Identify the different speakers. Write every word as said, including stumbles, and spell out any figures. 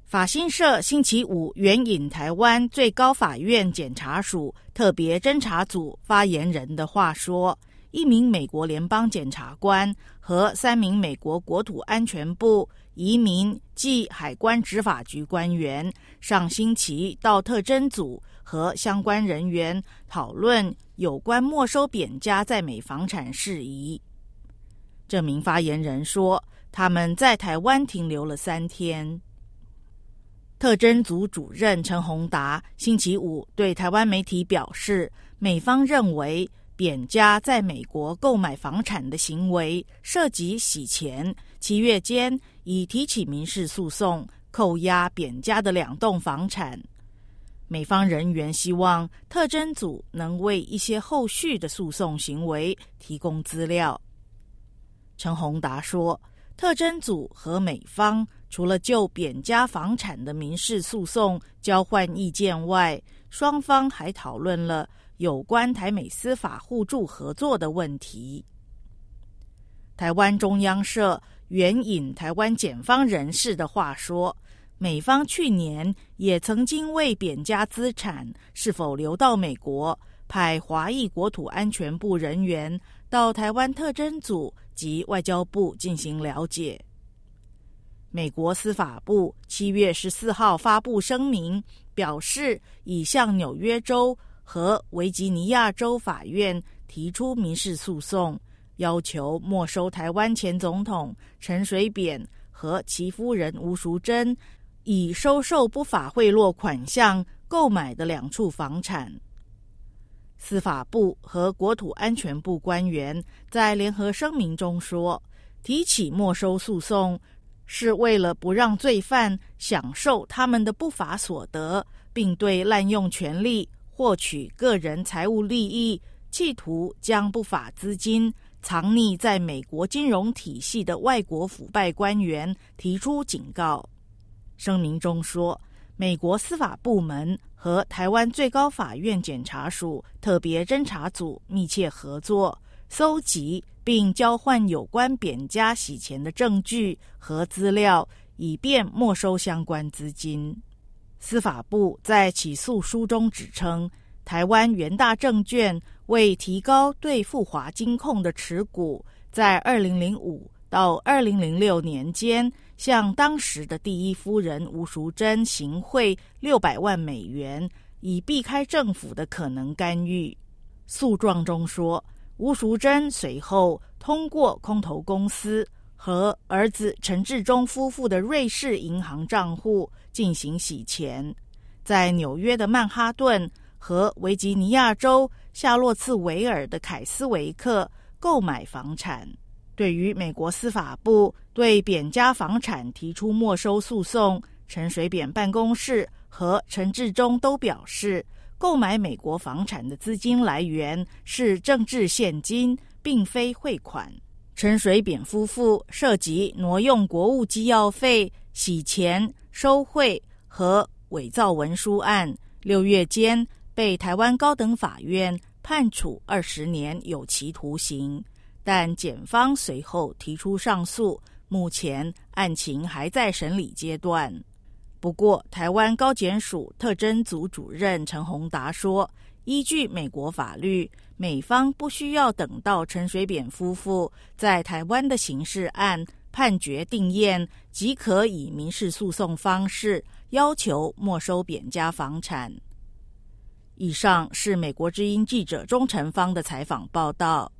Speaker 1: 法新社星期五援引台湾最高法院检察署特别侦查组发言人的话说，一名美国联邦检察官和三名美国国土安全部移民暨海关执法局官员上星期到特侦组和相关人员讨论有关没收扁家在美房产事宜。这名发言人说，他们在台湾停留了三天。特侦组主任陈宏达星期五对台湾媒体表示，美方认为扁家在美国购买房产的行为涉及洗钱，七月间已提起民事诉讼，扣押扁家的两栋房产。美方人员希望特侦组能为一些后续的诉讼行为提供资料。陈宏达说，特侦组和美方除了就扁家房产的民事诉讼交换意见外，双方还讨论了有关台美司法互助合作的问题。台湾中央社援引台湾检方人士的话说，美方去年也曾经为扁家资产是否流到美国，派华裔国土安全部人员到台湾特侦组及外交部进行了解。美国司法部七月十四号发布声明，表示已向纽约州和维吉尼亚州法院提出民事诉讼，要求没收台湾前总统陈水扁和其夫人吴淑珍以收受不法贿赂款项购买的两处房产。司法部和国土安全部官员在联合声明中说，提起没收诉讼是为了不让罪犯享受他们的不法所得，并对滥用权力获取个人财务利益，企图将不法资金藏匿在美国金融体系的外国腐败官员提出警告。声明中说，美国司法部门和台湾最高法院检察署特别侦查组密切合作，搜集并交换有关扁家洗钱的证据和资料，以便没收相关资金。司法部在起诉书中指称，台湾元大证券为提高对富华金控的持股，在二零零五到二零零六年间向当时的第一夫人吴淑珍行贿六百万美元，以避开政府的可能干预。诉状中说，吴淑珍随后通过空投公司和儿子陈志忠夫妇的瑞士银行账户进行洗钱，在纽约的曼哈顿和维吉尼亚州夏洛茨维尔的凯斯维克购买房产。对于美国司法部对扁家房产提出没收诉讼，陈水扁办公室和陈志忠都表示，购买美国房产的资金来源是政治现金，并非汇款。陈水扁夫妇涉及挪用国务机要费、洗钱、收贿和伪造文书案，六月间被台湾高等法院判处二十年有期徒刑，但检方随后提出上诉，目前案情还在审理阶段。不过，台湾高检署特侦组主任陈宏达说，依据美国法律，美方不需要等到陈水扁夫妇在台湾的刑事案判决定验，即可以民事诉讼方式要求没收扁家房产。以上是美国之音记者钟晨芳的采访报道。